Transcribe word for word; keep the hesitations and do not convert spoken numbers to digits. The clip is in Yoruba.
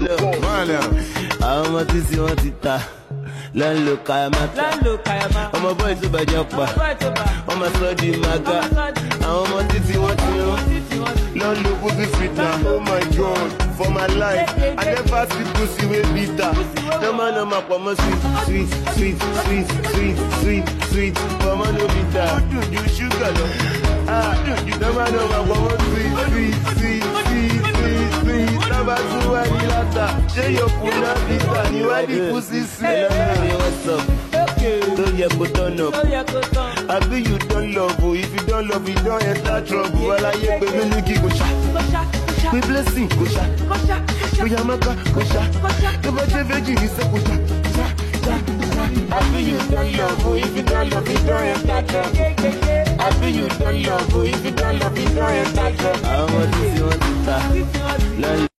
àwọn ọmọ tí tí wọ́n ti ta lọ́n lo kayamata ọmọ bọ́ì tó bàjẹ́ pa ọmọ sọ́ọ́dì maga àwọn ọmọ tí tí wọ́n ti rán lọ́n lo pussy sweeter. Oh my God, for my life I never see pussy wey bitter. Normal normal pọ̀mọ́ sweet sweet sweet sweet sweet sweet sweet pọ̀mọ́ no bitter. Ó dùn ju sugar lọ. Normal normal pọ̀mọ́ sweet sweet sweet sweet sweet sweet. Lọ́ba tún wá ní látà ṣé yòókù náà bitter ni wá ní pussy sweet. What's up? Don't you go turn up? I be you don't love, oh. If you don't love, you don't enter trouble. Well, I hear baby Luigi go sha, we blessing go sha, we yamaka go sha. The birthday virgin is a go sha, I be you don't love, oh. If you don't love, you don't enter trouble. I be you don't love, oh. If you don't love, you don't enter trouble. I want to see what you